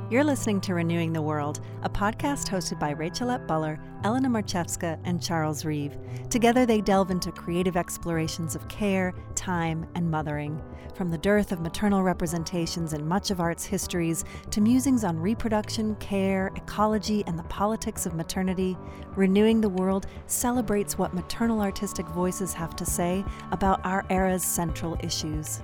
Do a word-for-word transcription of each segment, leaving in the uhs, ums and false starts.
You're listening to Renewing the World, a podcast hosted by Rachelette Buller, Elena Marchevska, and Charles Reeve. Together they delve into creative explorations of care, time, and mothering. From the dearth of maternal representations in much of art's histories to musings on reproduction, care, ecology, and the politics of maternity, Renewing the World celebrates what maternal artistic voices have to say about our era's central issues.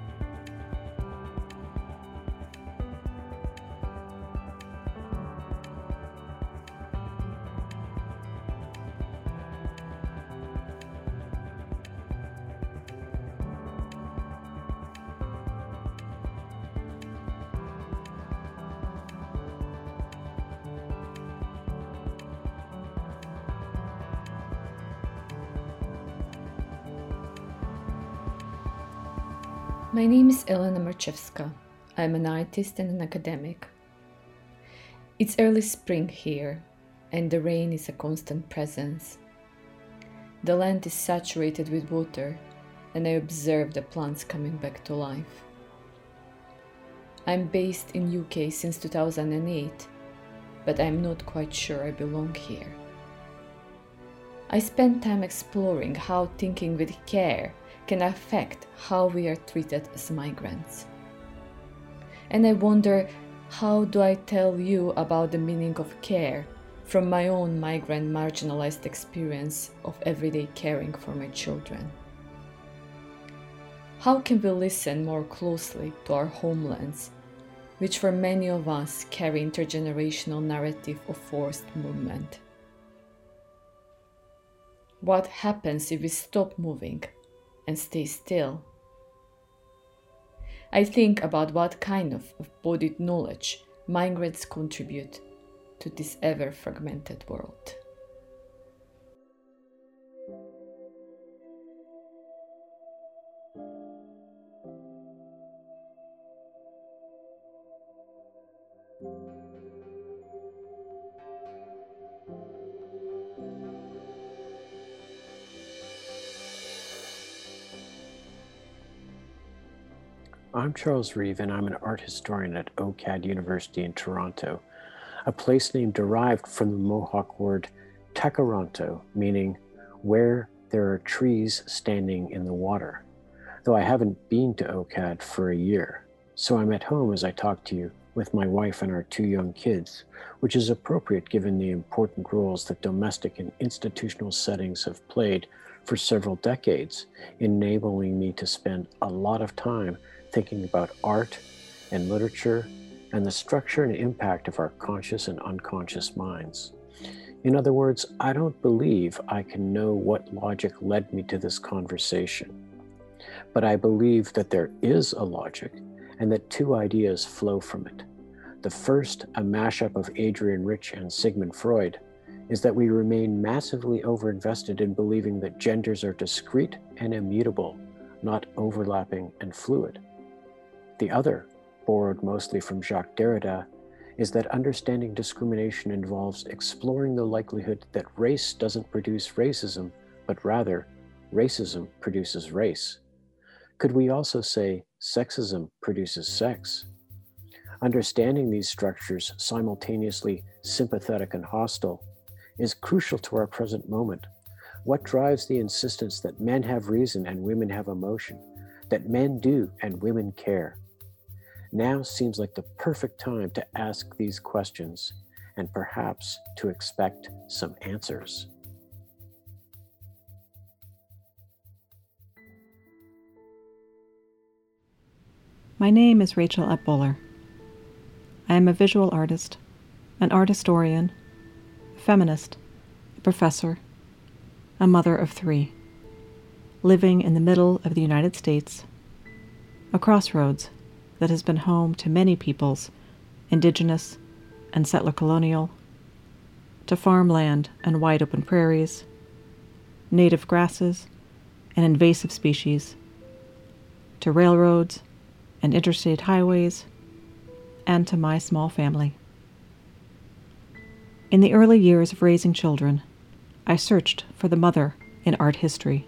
My name is Elena Marchevska. I'm an artist and an academic. It's early spring here, and the rain is a constant presence. The land is saturated with water, and I observe the plants coming back to life. I'm based in U K since two thousand eight, but I'm not quite sure I belong here. I spend time exploring how thinking with care can affect how we are treated as migrants. And I wonder, how do I tell you about the meaning of care from my own migrant marginalized experience of everyday caring for my children? How can we listen more closely to our homelands, which for many of us carry intergenerational narrative of forced movement? What happens if we stop moving and stay still? I think about what kind of embodied knowledge migrants contribute to this ever-fragmented world. I'm Charles Reeve, and I'm an art historian at OCAD University in Toronto, a place name derived from the Mohawk word Takaronto, meaning where there are trees standing in the water, though I haven't been to OCAD for a year. So I'm at home as I talk to you with my wife and our two young kids, which is appropriate given the important roles that domestic and institutional settings have played for several decades, enabling me to spend a lot of time thinking about art and literature and the structure and impact of our conscious and unconscious minds. In other words, I don't believe I can know what logic led me to this conversation, but I believe that there is a logic and that two ideas flow from it. The first, a mashup of Adrienne Rich and Sigmund Freud, is that we remain massively overinvested in believing that genders are discrete and immutable, not overlapping and fluid. The other, borrowed mostly from Jacques Derrida, is that understanding discrimination involves exploring the likelihood that race doesn't produce racism, but rather, racism produces race. Could we also say sexism produces sex? Understanding these structures, simultaneously sympathetic and hostile, is crucial to our present moment. What drives the insistence that men have reason and women have emotion, that men do and women care? Now seems like the perfect time to ask these questions and perhaps to expect some answers. My name is Rachelette Buller. I am a visual artist, an art historian, a feminist, a professor, a mother of three, living in the middle of the United States, a crossroads that has been home to many peoples, indigenous and settler colonial, to farmland and wide open prairies, native grasses and invasive species, to railroads and interstate highways, and to my small family. In the early years of raising children, I searched for the mother in art history,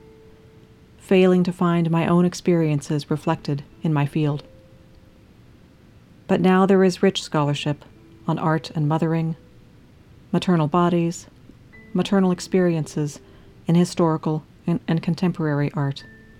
failing to find my own experiences reflected in my field. But now there is rich scholarship on art and mothering, maternal bodies, maternal experiences in historical and, and contemporary art.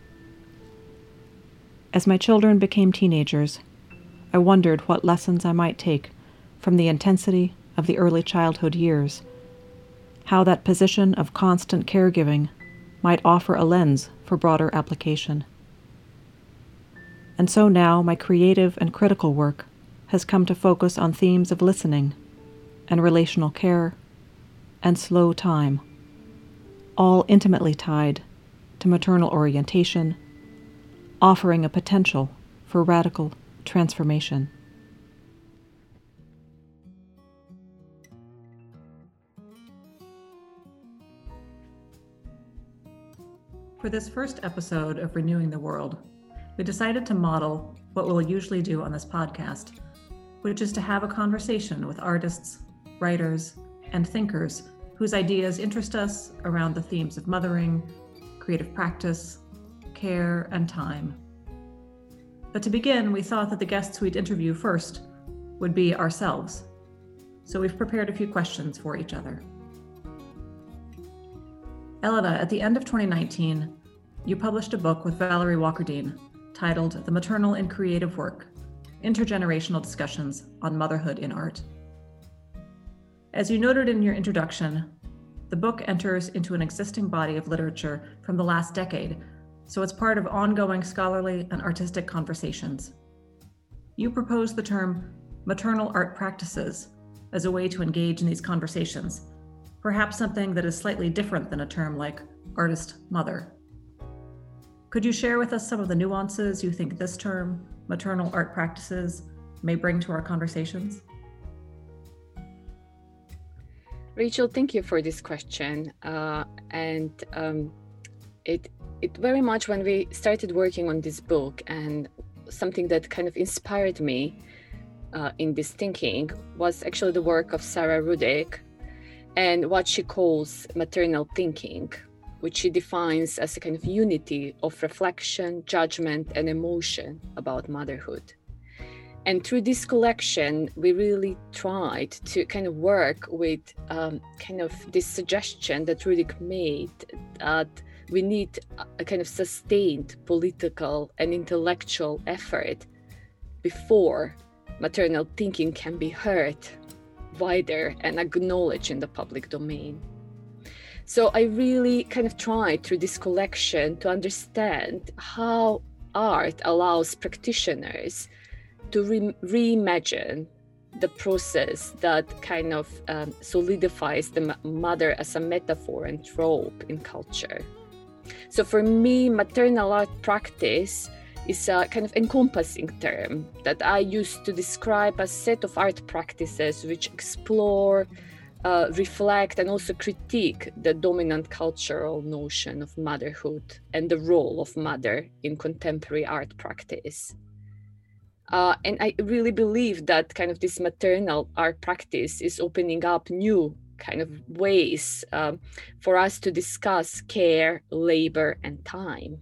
As my children became teenagers, I wondered what lessons I might take from the intensity of the early childhood years, how that position of constant caregiving might offer a lens for broader application. And so now my creative and critical work has come to focus on themes of listening and relational care and slow time, all intimately tied to maternal orientation, offering a potential for radical transformation. For this first episode of Renewing the World, we decided to model what we'll usually do on this podcast, which is to have a conversation with artists, writers, and thinkers whose ideas interest us around the themes of mothering, creative practice, care, and time. But to begin, we thought that the guests we'd interview first would be ourselves. So we've prepared a few questions for each other. Elena, at the end of twenty nineteen, you published a book with Valerie Walkerdine titled The Maternal in Creative Work, Intergenerational Discussions on Motherhood in Art. As you noted in your introduction, the book enters into an existing body of literature from the last decade, so it's part of ongoing scholarly and artistic conversations. You propose the term maternal art practices as a way to engage in these conversations, perhaps something that is slightly different than a term like artist mother. Could you share with us some of the nuances you think this term, maternal art practices, may bring to our conversations? Rachel, thank you for this question. Uh, and um, it it very much, when we started working on this book, and something that kind of inspired me uh, in this thinking was actually the work of Sarah Rudick and what she calls maternal thinking, which she defines as a kind of unity of reflection, judgment, and emotion about motherhood. And through this collection, we really tried to kind of work with um, kind of this suggestion that Rudick made that we need a kind of sustained political and intellectual effort before maternal thinking can be heard wider and acknowledged in the public domain. So I really kind of tried through this collection to understand how art allows practitioners to re- reimagine the process that kind of um, solidifies the m- mother as a metaphor and trope in culture. So for me, maternal art practice is a kind of encompassing term that I use to describe a set of art practices which explore, uh, reflect, and also critique the dominant cultural notion of motherhood and the role of mother in contemporary art practice. Uh, and I really believe that kind of this maternal art practice is opening up new kind of ways um, for us to discuss care, labor, and time.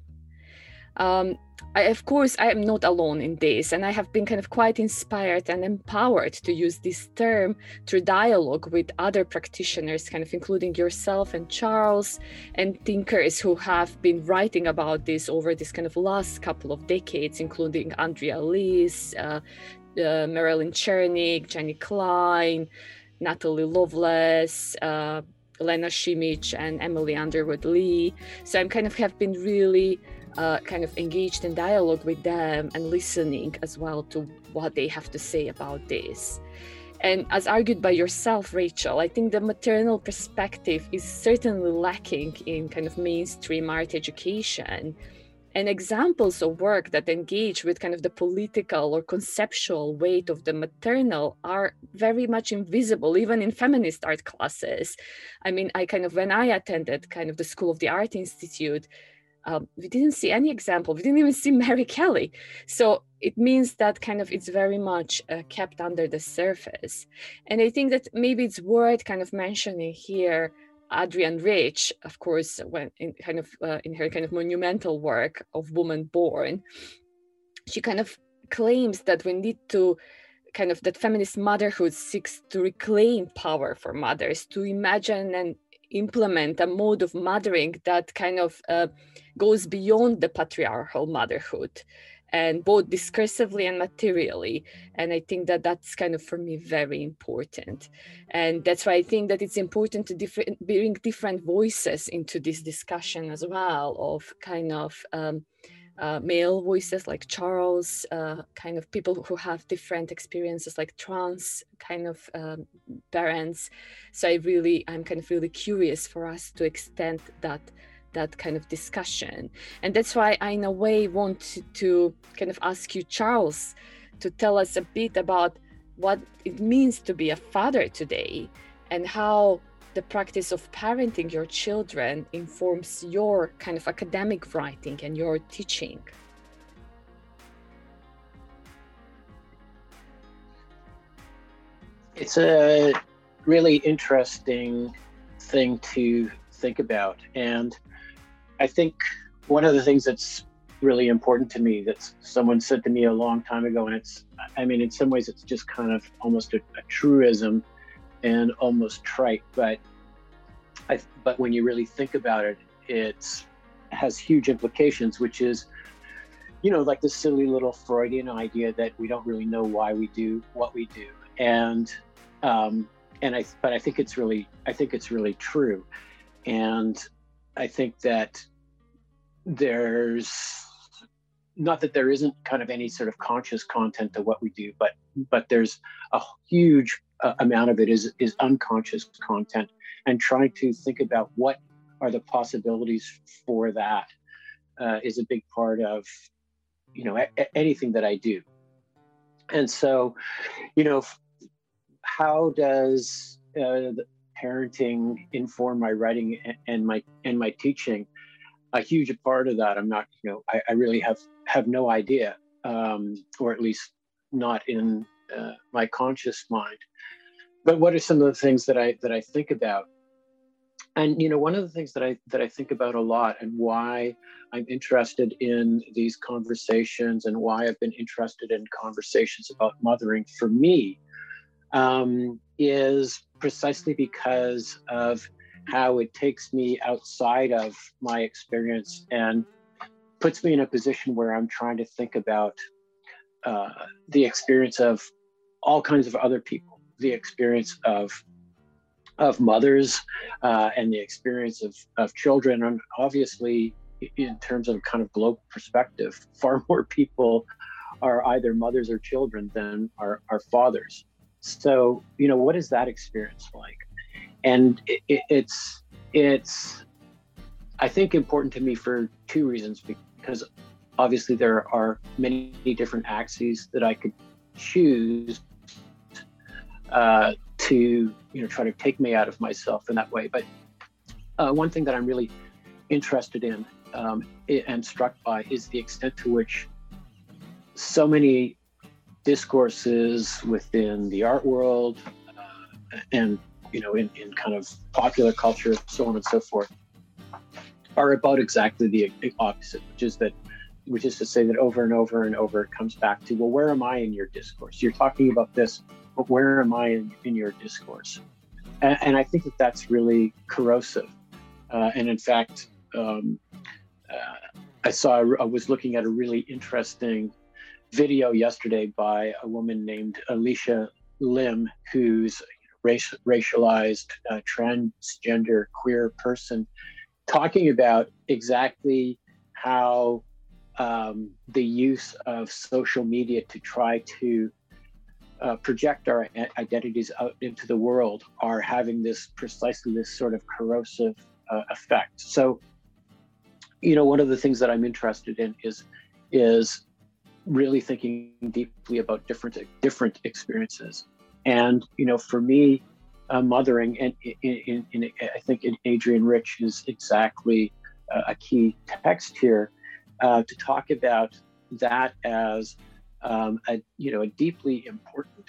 Um, I, of course, I am not alone in this, and I have been kind of quite inspired and empowered to use this term through dialogue with other practitioners, kind of including yourself and Charles, and thinkers who have been writing about this over this kind of last couple of decades, including Andrea Lees, uh, uh, Marilyn Chernick, Jenny Klein, Natalie Lovelace, uh, Lena Shimich, and Emily Underwood Lee. So I'm kind of have been really uh, kind of engaged in dialogue with them and listening as well to what they have to say about this. And as argued by yourself, Rachel, I think the maternal perspective is certainly lacking in kind of mainstream art education. And examples of work that engage with kind of the political or conceptual weight of the maternal are very much invisible, even in feminist art classes. I mean, I kind of, when I attended kind of the School of the Art Institute, um, we didn't see any example. We didn't even see Mary Kelly. So it means that kind of it's very much uh, kept under the surface. And I think that maybe it's worth kind of mentioning here Adrienne Rich, of course, when in kind of uh, in her kind of monumental work of Woman Born, she kind of claims that we need to kind of that feminist motherhood seeks to reclaim power for mothers, to imagine and implement a mode of mothering that kind of uh, goes beyond the patriarchal motherhood, and both discursively and materially. And I think that that's kind of, for me, very important. And that's why I think that it's important to different, bring different voices into this discussion as well, of kind of um, uh, male voices like Charles, uh, kind of people who have different experiences like trans kind of um, parents. So I really, I'm kind of really curious for us to extend that that kind of discussion. And that's why I, in a way, want to, to kind of ask you, Charles, to tell us a bit about what it means to be a father today, and how the practice of parenting your children informs your kind of academic writing and your teaching. It's a really interesting thing to think about. And I think one of the things that's really important to me, that someone said to me a long time ago, and it's, I mean, in some ways it's just kind of almost a, a truism and almost trite, but I, but when you really think about it, it has huge implications, which is, you know, like this silly little Freudian idea that we don't really know why we do what we do. And, um, and I, but I think it's really, I think it's really true. And I think that there's, not that there isn't kind of any sort of conscious content to what we do, but but there's a huge uh, amount of it is is unconscious content, and trying to think about what are the possibilities for that uh, is a big part of, you know, a- anything that I do. And so, you know, how does uh, the parenting inform my writing and my and my teaching? A huge part of that, I'm not, you know, I, I really have have no idea, um, or at least not in uh, my conscious mind. But what are some of the things that I that I think about? And you know, one of the things that I that I think about a lot, and why I'm interested in these conversations, and why I've been interested in conversations about mothering for me, um, is precisely because of how it takes me outside of my experience and puts me in a position where I'm trying to think about uh, the experience of all kinds of other people, the experience of of mothers, uh, and the experience of, of children. And obviously, in terms of kind of global perspective, far more people are either mothers or children than are, are fathers. So, you know, what is that experience like? And it, it, it's, it's, I think, important to me for two reasons, because obviously there are many different axes that I could choose uh, to, you know, try to take me out of myself in that way. But uh, one thing that I'm really interested in um, and struck by is the extent to which so many discourses within the art world uh, and you know, in, in kind of popular culture, so on and so forth, are about exactly the opposite, which is that, which is to say that over and over and over, it comes back to, well, where am I in your discourse? You're talking about this, but where am I in, in your discourse? And, and I think that that's really corrosive. Uh, and in fact, um, uh, I saw, I was looking at a really interesting video yesterday by a woman named Alicia Lim, who's Race, racialized, uh, transgender, queer person, talking about exactly how um, the use of social media to try to uh, project our identities out into the world are having this precisely this sort of corrosive uh, effect. So, you know, one of the things that I'm interested in is is really thinking deeply about different different experiences. And, you know, for me, uh, mothering, and in, in, in, I think in Adrienne Rich is exactly uh, a key text here, uh, to talk about that as um, a, you know, a deeply important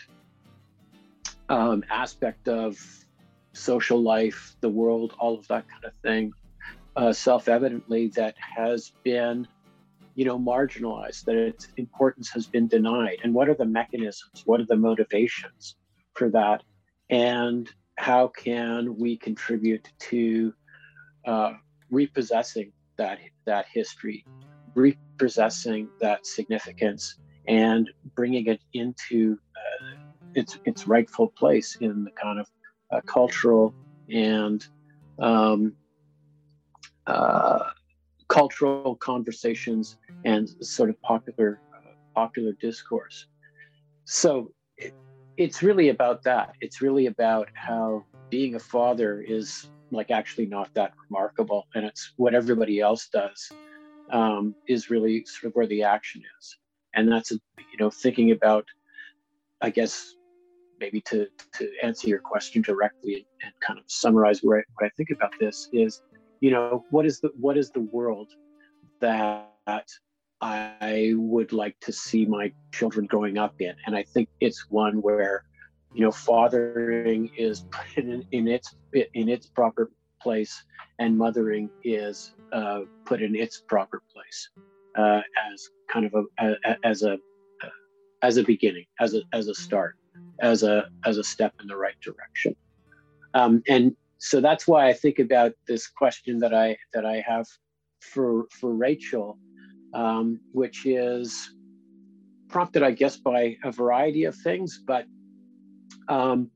um, aspect of social life, the world, all of that kind of thing, uh, self-evidently that has been you know, marginalized, that its importance has been denied? And what are the mechanisms? What are the motivations for that? And how can we contribute to uh, repossessing that that history, repossessing that significance, and bringing it into uh, its its rightful place in the kind of uh, cultural and um, uh, cultural conversations and sort of popular uh, popular discourse. So it, it's really about that. It's really about how being a father is like actually not that remarkable, and it's what everybody else does um, is really sort of where the action is. And that's, you know, thinking about, I guess, maybe to to answer your question directly and kind of summarize where I, what I think about this is, you know, what is the what is the world that I would like to see my children growing up in? And I think it's one where, you know, fathering is put in, in its in its proper place, and mothering is uh, put in its proper place uh, as kind of a, a as a uh, as a beginning, as a as a start, as a as a step in the right direction. Um, and so that's why I think about this question that I that I have for for Rachel, um, which is prompted, I guess, by a variety of things, but um,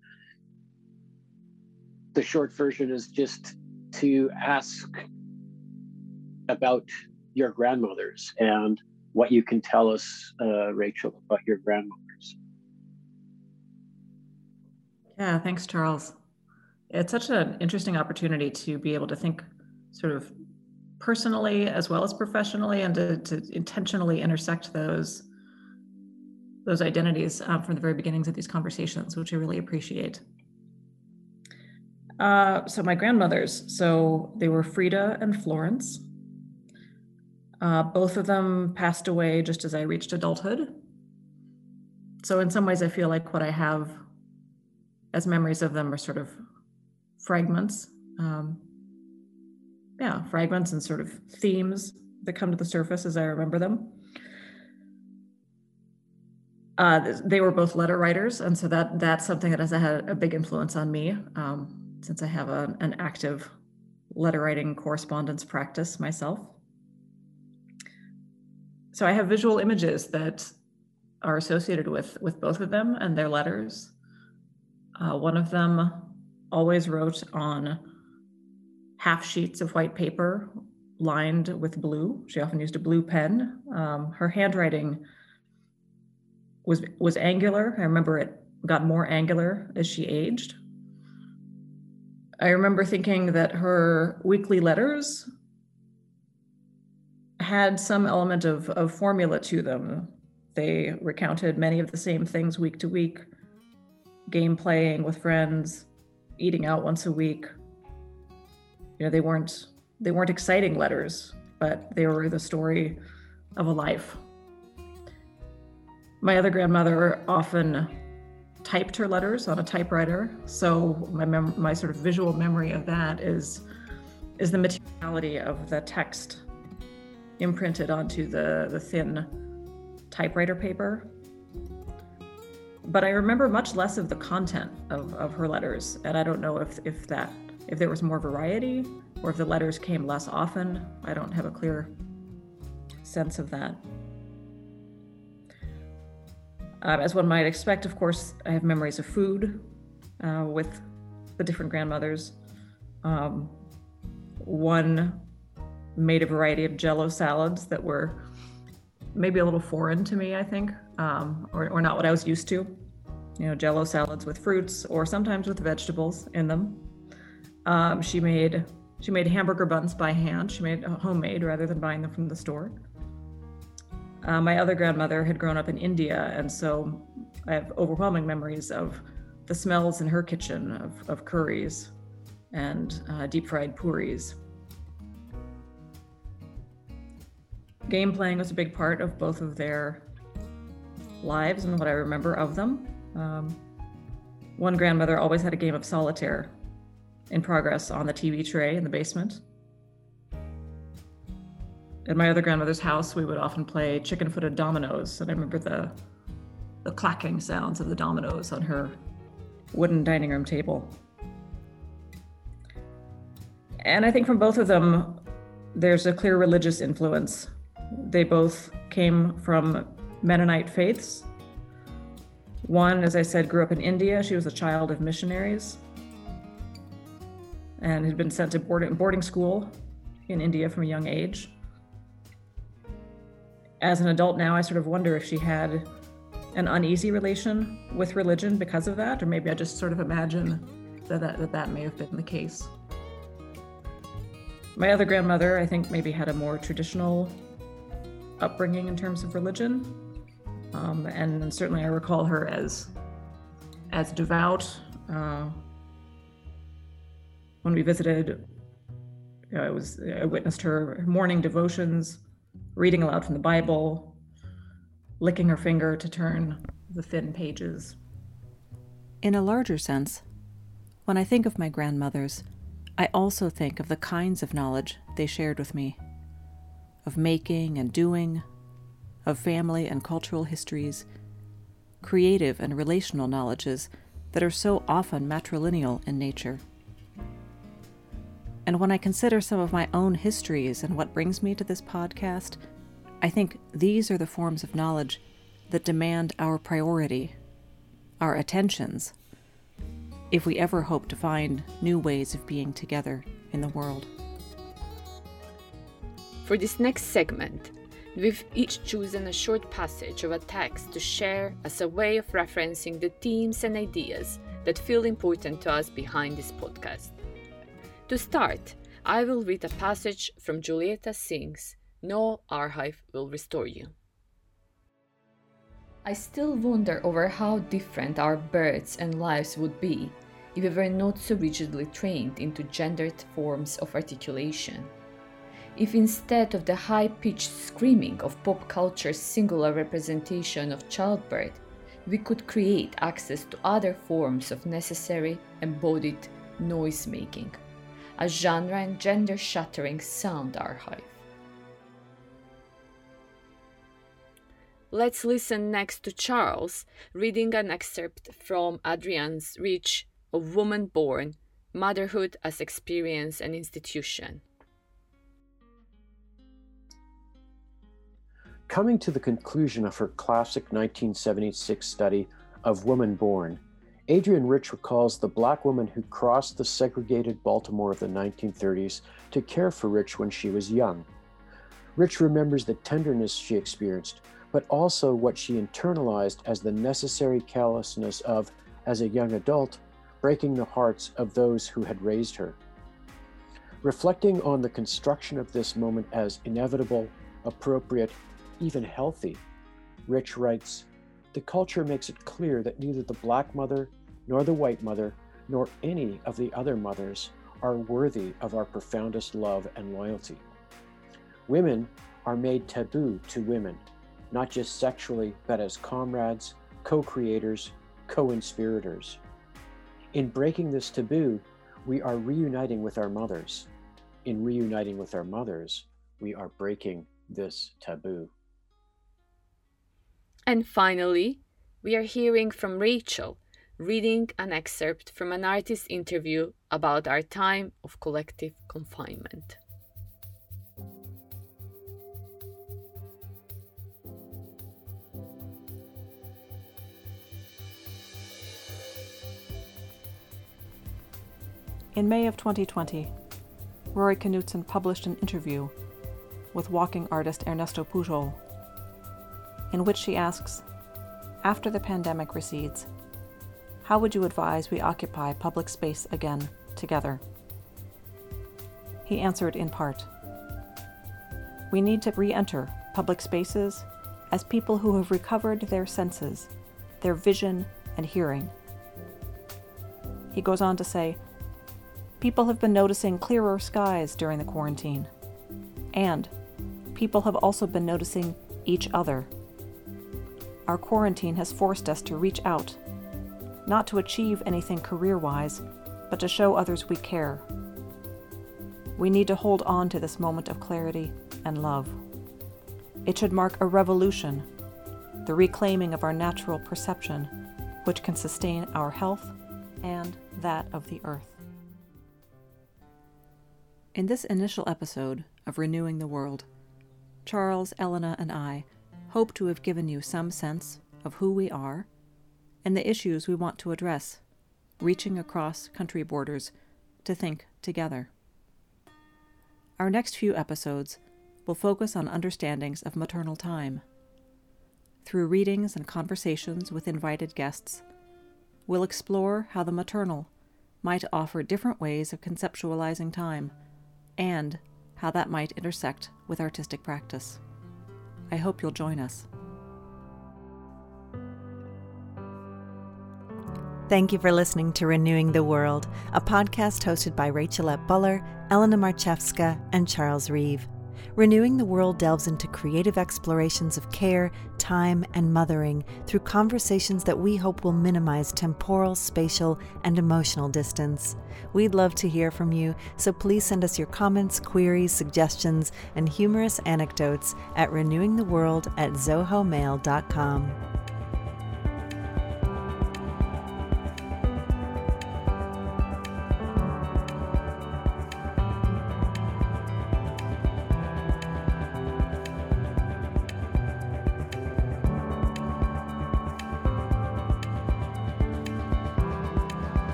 the short version is just to ask about your grandmothers and what you can tell us, uh, Rachel, about your grandmothers. Yeah, thanks, Charles. It's such an interesting opportunity to be able to think sort of personally as well as professionally, and to, to intentionally intersect those those identities um, from the very beginnings of these conversations, which I really appreciate. Uh, so my grandmothers, so they were Frida and Florence. Uh, both of them passed away just as I reached adulthood. So in some ways, I feel like what I have as memories of them are sort of fragments. Um, yeah, fragments and sort of themes that come to the surface as I remember them. Uh, they were both letter writers, and so that that's something that has had a big influence on me, um, since I have a, an active letter writing correspondence practice myself. So I have visual images that are associated with, with both of them and their letters. Uh, one of them always wrote on half sheets of white paper lined with blue. She often used a blue pen. Um, her handwriting was was angular. I remember it got more angular as she aged. I remember thinking that her weekly letters had some element of, of formula to them. They recounted many of the same things week to week: game playing with friends, eating out once a week. You know, they weren't they weren't exciting letters, but they were the story of a life. My other grandmother often typed her letters on a typewriter, so my mem- my sort of visual memory of that is is the materiality of the text imprinted onto the, the thin typewriter paper. But I remember much less of the content of, of her letters, and I don't know if if that if there was more variety or if the letters came less often. I don't have a clear sense of that. Um, as one might expect, of course, I have memories of food uh, with the different grandmothers. Um, one made a variety of Jell-O salads that were maybe a little foreign to me, I think, um, or, or not what I was used to. You know, Jell-O salads with fruits or sometimes with vegetables in them. Um, she made she made hamburger buns by hand. She made homemade rather than buying them from the store. Uh, my other grandmother had grown up in India, and so I have overwhelming memories of the smells in her kitchen of, of curries and uh, deep fried puris. Game playing was a big part of both of their lives and what I remember of them. Um, one grandmother always had a game of solitaire in progress on the T V tray in the basement. at my other grandmother's house, we would often play chicken-footed dominoes, and I remember the the clacking sounds of the dominoes on her wooden dining room table. And I think from both of them, there's a clear religious influence. They both came from Mennonite faiths. One, as I said, grew up in India. She was a child of missionaries and had been sent to boarding, boarding school in India from a young age. As an adult now, I sort of wonder if she had an uneasy relation with religion because of that, or maybe I just sort of imagine that that, that, that may have been the case. My other grandmother, I think, maybe had a more traditional upbringing in terms of religion. Um, and certainly I recall her as, as devout. Uh, when we visited, you know, I was, I witnessed her morning devotions, reading aloud from the Bible, licking her finger to turn the thin pages. In a larger sense, when I think of my grandmothers, I also think of the kinds of knowledge they shared with me, of making and doing, of family and cultural histories, creative and relational knowledges that are so often matrilineal in nature. And when I consider some of my own histories and what brings me to this podcast, I think these are the forms of knowledge that demand our priority, our attentions, if we ever hope to find new ways of being together in the world. For this next segment, we've each chosen a short passage of a text to share as a way of referencing the themes and ideas that feel important to us behind this podcast. To start, I will read a passage from Julieta Singh's No Archive Will Restore You. I still wonder over how different our births and lives would be if we were not so rigidly trained into gendered forms of articulation. If instead of the high-pitched screaming of pop culture's singular representation of childbirth, we could create access to other forms of necessary, embodied noise-making, a genre and gender-shattering sound archive. Let's listen next to Charles reading an excerpt from Adrian's Reach of Woman Born, Motherhood as Experience and Institution. Coming to the conclusion of her classic nineteen seventy-six study of Woman Born, Adrienne Rich recalls the Black woman who crossed the segregated Baltimore of the nineteen thirties to care for Rich when she was young. Rich remembers the tenderness she experienced, but also what she internalized as the necessary callousness of, as a young adult, breaking the hearts of those who had raised her. Reflecting on the construction of this moment as inevitable, appropriate, even healthy, Rich writes, "The culture makes it clear that neither the Black mother, nor the white mother, nor any of the other mothers are worthy of our profoundest love and loyalty. Women are made taboo to women, not just sexually, but as comrades, co-creators, co-inspirators. In breaking this taboo, we are reuniting with our mothers. In reuniting with our mothers, we are breaking this taboo." And finally, we are hearing from Rachel, reading an excerpt from an artist interview about our time of collective confinement. In May of twenty twenty, Rory Knutson published an interview with walking artist Ernesto Pujol, in which she asks, after the pandemic recedes, how would you advise we occupy public space again together? He answered in part, we need to re-enter public spaces as people who have recovered their senses, their vision and hearing. He goes on to say, people have been noticing clearer skies during the quarantine, and people have also been noticing each other. Our quarantine has forced us to reach out, not to achieve anything career-wise, but to show others we care. We need to hold on to this moment of clarity and love. It should mark a revolution, the reclaiming of our natural perception, which can sustain our health and that of the earth. In this initial episode of Renewing the World, Charles, Elena, and I hope to have given you some sense of who we are and the issues we want to address, reaching across country borders to think together. Our next few episodes will focus on understandings of maternal time. Through readings and conversations with invited guests, we'll explore how the maternal might offer different ways of conceptualizing time and how that might intersect with artistic practice. I hope you'll join us. Thank you for listening to Renewing the World, a podcast hosted by Rachel Buller, Elena Marchewska, and Charles Reeve. Renewing the World delves into creative explorations of care, time, and mothering through conversations that we hope will minimize temporal, spatial, and emotional distance. We'd love to hear from you, so please send us your comments, queries, suggestions, and humorous anecdotes at renewing the world at zoho mail dot com.